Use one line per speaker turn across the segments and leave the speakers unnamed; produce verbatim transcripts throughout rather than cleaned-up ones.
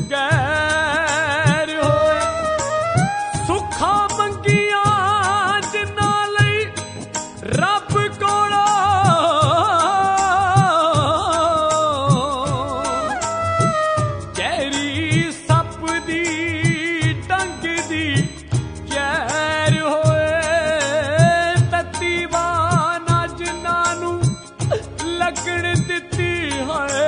गैर होए। सुखा मंगिया जिन्ना लई रब कोलों कैरी सप दी डंग दी जैर होए। तत्ती बाना जिन्ना नू लगण दित्ती है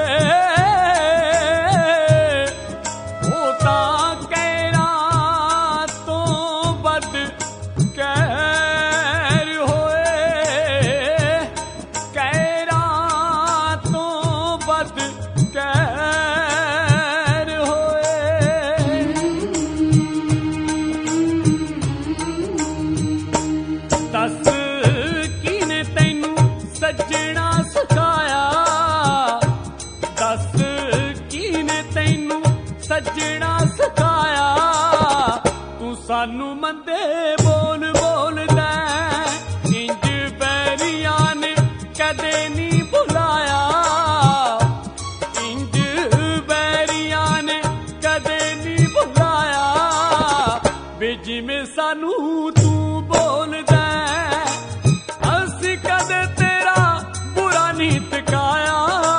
सजना सखाया तू सानू मंदे बोल बोलदा इंज बैरिया ने कदे नहीं बुलाया। इंज बैरिया ने कदे नहीं बुलाया वे जिवें सानू तू बोलदा असी कदे तेरा बुरा नहीं तकाया।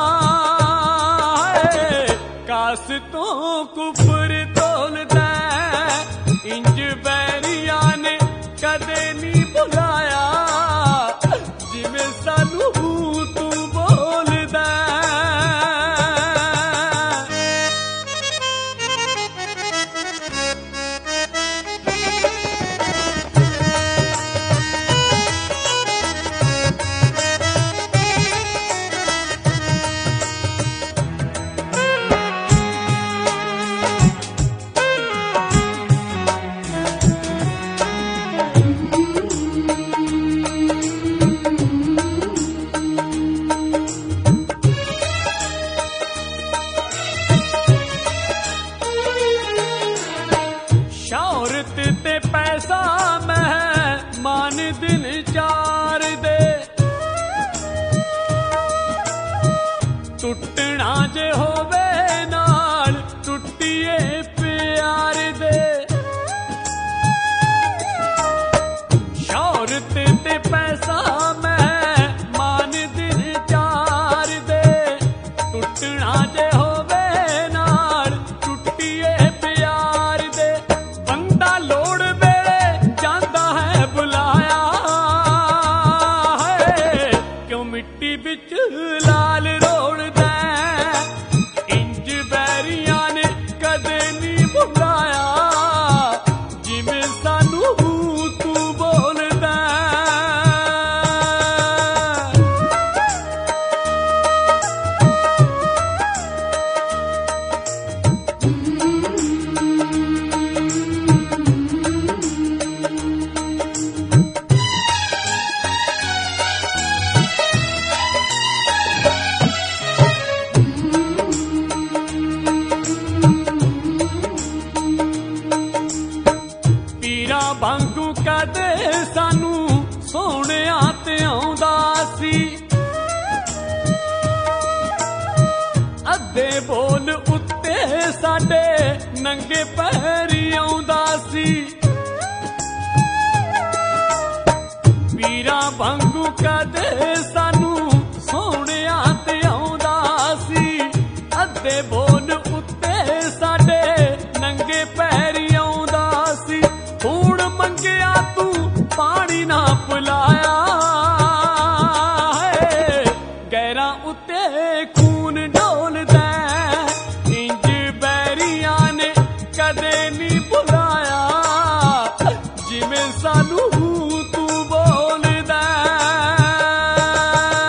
कास तो कुफर तोलदा इंज बैरिया ने कदे नहीं बुलाया जिवें सानू तू बोलदा। शौहरत ते पैसा मैं मान दिन चार दे टुटना जे होवे नाल टुटिए प्यार दे। शौहरत ते पैसा मैं मान दिन चार दे टुटना जे होवे नाल टुटिए प्यार दे। बंदा लोड़ वेले जांदा है बुलाया है क्यों मिट्टी बिच लाल रोलदा इंज बैरिया ने कदे नहीं बुलाया जिवें सानू तू बोलदा। वांगू कदे सानू सोहणिया ते आउंदा सी अद्धे बोल उत्ते साडे नंगे पैरी आउंदा सी। पीरा वांगू कदे सानू सोहणिया ते आउंदा सी अद्धे बोल उत्ते साडे नंगे पैरी आउंदा सी। हुण मंगिया तू पानी ना पिलाया गैरा उत्ते खून डोलदा इंज बैरिया ने कदे नहीं बुलाया जिवें सानू तू बोलदा।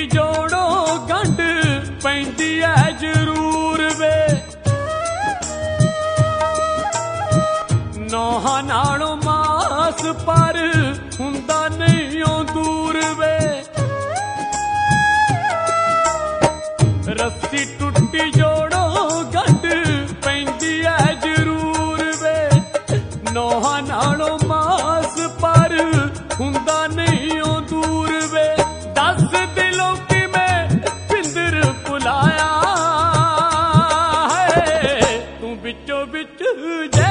ਜੋੜੋ ਗੰਢ ਪੈਂਦੀ ਐ ਜ਼ਰੂਰ ਵੇ ਨੌਹਾਂ ਨਾਲੋਂ ਮਾਸ ਪਰ ਹੁੰਦਾ ਨਹੀਂ ਓ ਦੂਰ ਵੇ ਰੱਸੀ ਟੁੱਟੀ ਜੋੜੋ ਗੰਢ ਪੈਂਦੀ ਐ ਜ਼ਰੂਰ ਵੇ ਨੌਹਾਂ ਨਾਲੋਂ ਮਾਸ ਪਰ ਹੁੰਦਾ ਨਹੀਂ ਓ ਦੂਰ ਵੇ ਦੱਸ ਦਿਲੋਂ ਕਿਵੇਂ ਪਿੰਦਰ ਭੁਲਾਇਆ ਹੈ ਤੂੰ ਵਿੱਚੋਂ ਵਿੱਚ ਜੈ